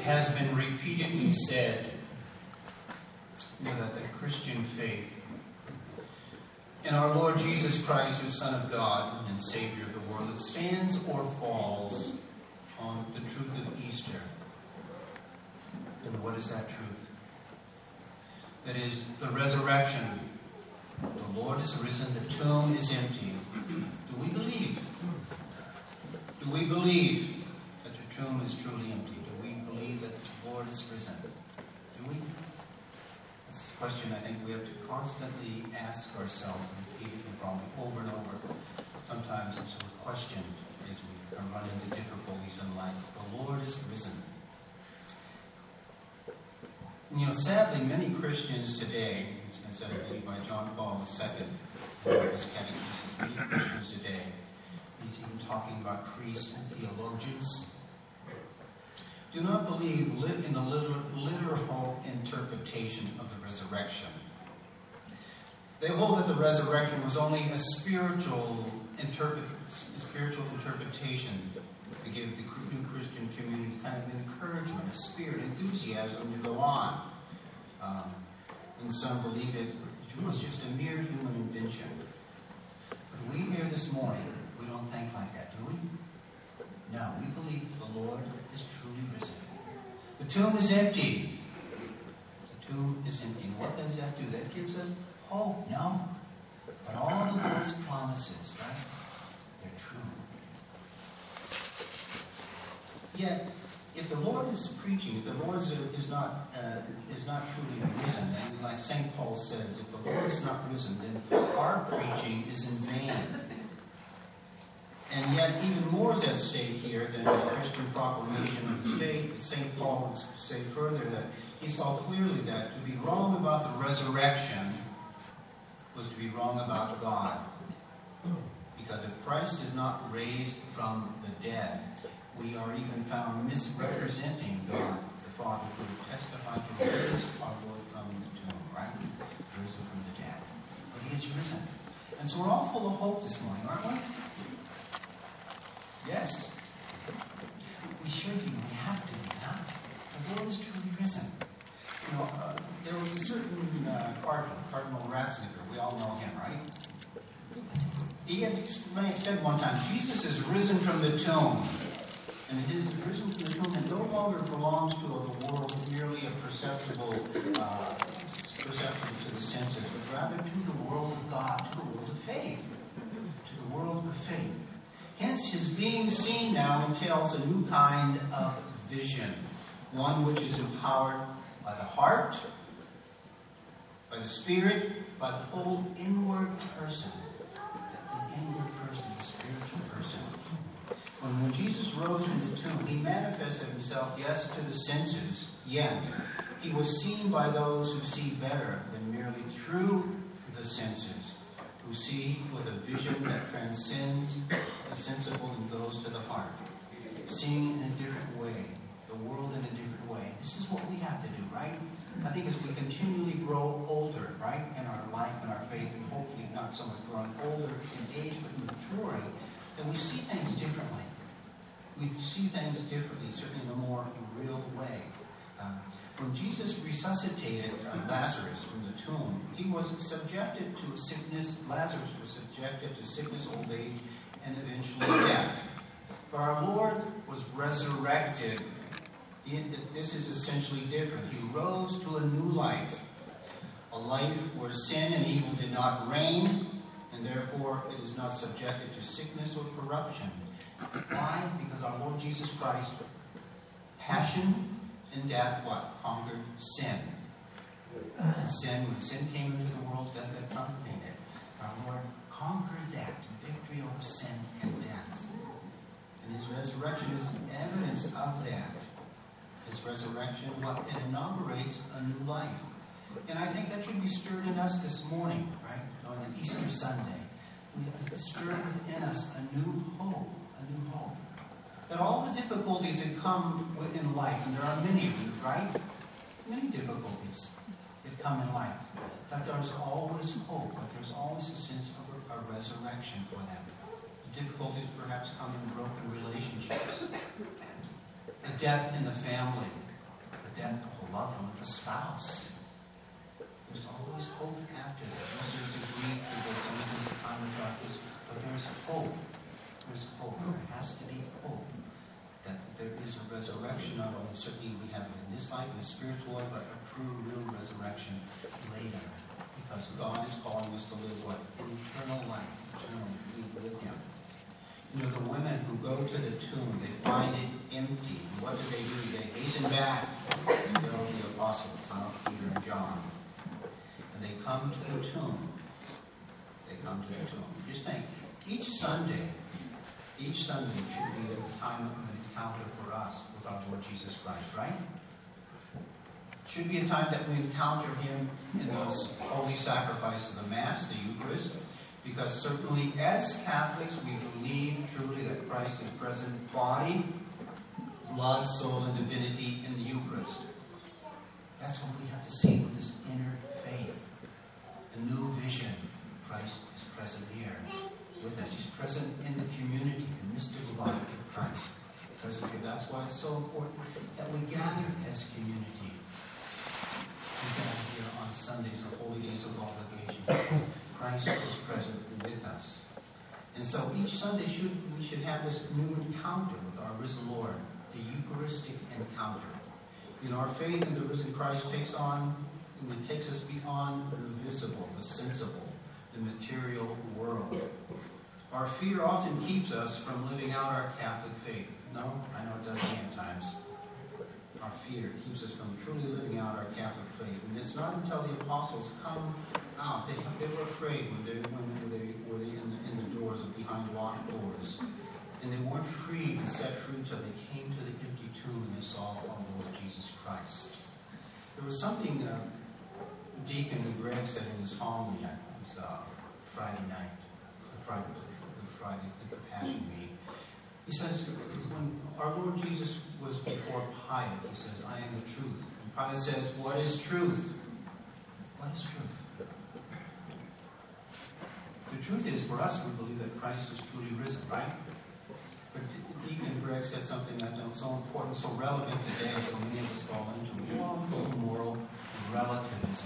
has been repeatedly said that the Christian faith in our Lord Jesus Christ, who is Son of God and Savior of the world, it stands or falls on the truth of Easter. And what is that truth? That is the resurrection. The Lord is risen, the tomb is empty. Do we believe? Do we believe that the tomb is truly empty? Do we believe that the Lord is risen? Do we? That's a question I think we have to constantly ask ourselves, repeatedly, probably over and over. Sometimes it's a question as we run into difficulties in life. The Lord is risen. And sadly, many Christians today, it's been said, I believe, by John Paul II, in his catechism, many Christians today, he's even talking about priests and theologians, do not believe in the literal interpretation of the resurrection. They hold that the resurrection was only a spiritual interpretation to give the new Christian community kind of encouragement, a spirit, enthusiasm to go on. And some believe it was just a mere human invention. But we here this morning, we don't think like that, do we? No, we believe the Lord is truly risen. The tomb is empty. The tomb is empty. And what does that do? That gives us hope, no? But all the Lord's promises, right? They're true. Yet, if the Lord is preaching, if the Lord is not truly risen, and like St. Paul says, if the Lord is not risen, then our preaching is in vain. And yet, even more is at stake here than the Christian proclamation of his faith. St. Paul would say further that he saw clearly that to be wrong about the resurrection was to be wrong about God. Because if Christ is not raised from the dead, we are even found misrepresenting God, the Father, who testified to raise our Lord from the tomb, right? Risen from the dead. But he is risen. And so we're all full of hope this morning, aren't we? Yes. We should be. We have to be, huh? The Lord is truly risen. There was a certain Cardinal Ratzinger. We all know him, right? He had said one time, Jesus is risen from the tomb. And his risen from the tomb and no longer belongs to the world merely a perceptible to the senses, but rather to the world of God, to the world of faith. To the world of faith. Hence, his being seen now entails a new kind of vision, one which is empowered by the heart, by the spirit, by the whole inward person. The inward person, the spiritual person. When Jesus rose from the tomb, he manifested himself, yes, to the senses, yet he was seen by those who see better than merely through the senses, who see with a vision that transcends the sensible and goes to the heart, seeing in a different way, the world in a different way. This is what we have to do, right? I think as we continually grow older, right, in our life and our faith, and hopefully not so much growing older in age, but maturing, then we see things differently. We see things differently, certainly in a more real way. When Jesus resuscitated Lazarus from the tomb, he was subjected to sickness. Lazarus was subjected to sickness, old age, and eventually death. But our Lord was resurrected. This is essentially different. He rose to a new life, a life where sin and evil did not reign, and therefore it is not subjected to sickness or corruption. Why? Because our Lord Jesus Christ, passion and death, what? Conquered sin. And sin, when sin came into the world, death had accompanied it. Our Lord conquered that, victory over sin and death. And his resurrection is evidence of that. His resurrection, it inaugurates a new life. And I think that should be stirred in us this morning, right? On an Easter Sunday. We have to stir within us a new hope. A new hope. That all the difficulties that come in life, and there are many of them, right? Many difficulties that come in life. That there's always hope, that there's always a sense of a resurrection for them. The difficulties perhaps come in broken relationships. The death in the family. death of a loved one, of a spouse. There's always hope after that. Yes, there's a grief, there's sometimes a time of darkness, but there's hope. There's hope. There has to be hope. That there is a resurrection, not only certainly we have it in this life, in the spiritual life, but a true, real resurrection later. Because God is calling us to live what? An eternal life. Eternally with Him. You know, the women who go to the tomb, they find it empty. What do? They hasten back. They're the apostles, Peter and John. And they come to the tomb. They come to the tomb. Just think, each Sunday should be a time of encounter for us with our Lord Jesus Christ, right? Should be a time that we encounter Him in those holy sacrifices of the Mass, the Eucharist, because certainly as Catholics we believe truly that Christ is present body, blood, soul, and divinity in the Eucharist. That's what we have to see with this inner faith, a new vision. Christ is present here with us. He's present in the community, the mystical body of Christ. That's why it's so important that we gather as community. We gather here on Sundays, the holy days of obligation. Christ is present with us. And so each Sunday we should have this new encounter with our risen Lord, the Eucharistic encounter. You know, our faith in the risen Christ takes us beyond the visible, the sensible, the material world. Our fear often keeps us from living out our Catholic faith. No, I know it does me at times. Our fear keeps us from truly living out our Catholic faith. And it's not until the apostles come out. They were afraid when they were in the doors or behind locked doors. And they weren't freed and set free until they came to the empty tomb and they saw our Lord Jesus Christ. There was something Deacon Greg said in his homily. It was Friday night. Friday, the Passion Week. He says, when our Lord Jesus was before Pilate, he says, I am the truth. And Pilate says, what is truth? What is truth? The truth is, for us, we believe that Christ is truly risen, right? But Deacon Greg said something that's so important, so relevant today, so many of us fall into. We fall into moral relativism.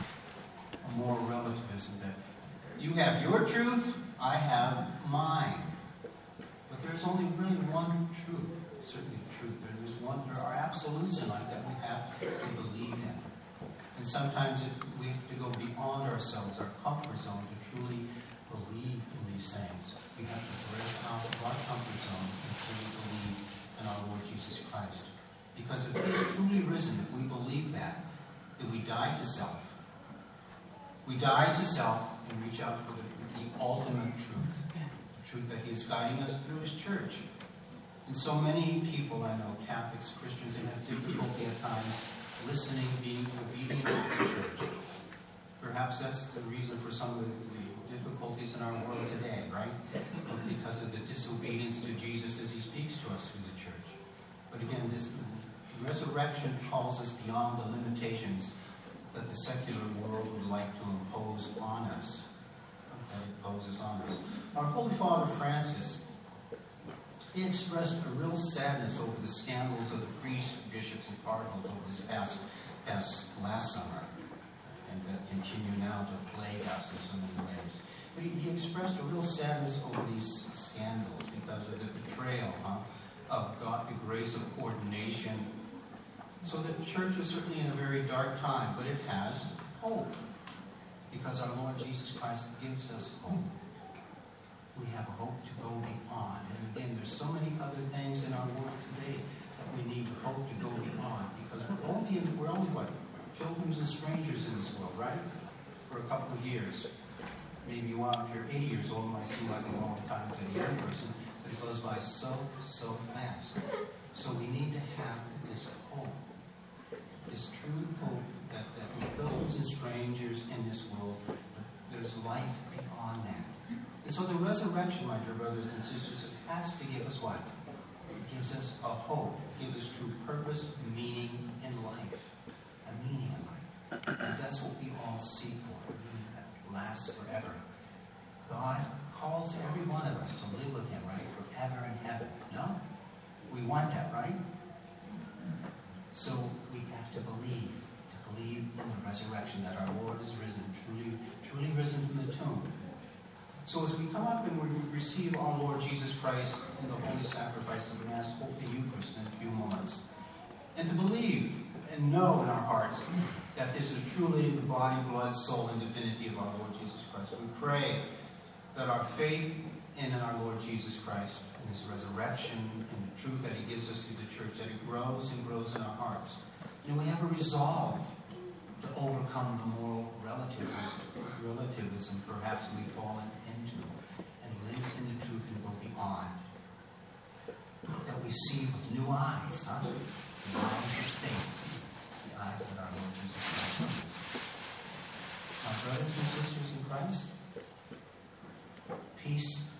A moral relativism that you have your truth, I have mine. But there's only really one truth, certainly truth. There are absolutes in life that we have to believe in. And sometimes we have to go beyond ourselves, our comfort zone, to truly believe in these things. We have to break out of our comfort zone and truly believe in our Lord Jesus Christ. Because if He is truly risen, if we believe that, then we die to self. We die to self and reach out for the ultimate truth. The truth that He is guiding us through His church. And so many people I know, Catholics, Christians, they have difficulty at times listening, being obedient to the church. Perhaps that's the reason for some of the difficulties in our world today, right? Because of the disobedience to Jesus as He speaks to us through the church. But again, this resurrection calls us beyond the limitations that the secular world would like to impose on us. Okay, imposes on us. Our Holy Father Francis, he expressed a real sadness over the scandals of the priests, bishops, and cardinals over this past last summer, and that continue now to plague us in so many ways. But he expressed a real sadness over these scandals because of the betrayal of God, the grace of ordination. So the church is certainly in a very dark time, but it has hope because our Lord Jesus Christ gives us hope. We have a hope to go beyond. And again, there's so many other things in our world today that we need hope to go beyond because we're only what? Pilgrims and strangers in this world, right? For a couple of years. Maybe if you're 80 years old, it might seem like a long time to a young person, but it goes by so fast. So we need to have this hope, this true hope that we're pilgrims and strangers in this world, but there's life beyond that. And so the resurrection, my dear brothers and sisters, it has to give us what? It gives us a hope. It gives us true purpose, meaning in life. A meaning in life. And that's what we all seek for. A meaning that lasts forever. God calls every one of us to live with Him, right? Forever in heaven. No? We want that, right? So we have to believe in the resurrection, that our Lord is risen, truly risen from the tomb. So as we come up and we receive our Lord Jesus Christ in the holy sacrifice of the Mass, the Eucharist in a few moments, and to believe and know in our hearts that this is truly the body, blood, soul, and divinity of our Lord Jesus Christ, we pray that our faith in our Lord Jesus Christ and his resurrection and the truth that he gives us through the church, that it grows and grows in our hearts. And we have a resolve to overcome the moral relativism perhaps we've fallen into, and live in the truth and go beyond. That we see with new eyes, the eyes of faith, the eyes that our Lord Jesus Christ sees. My brothers and sisters in Christ, peace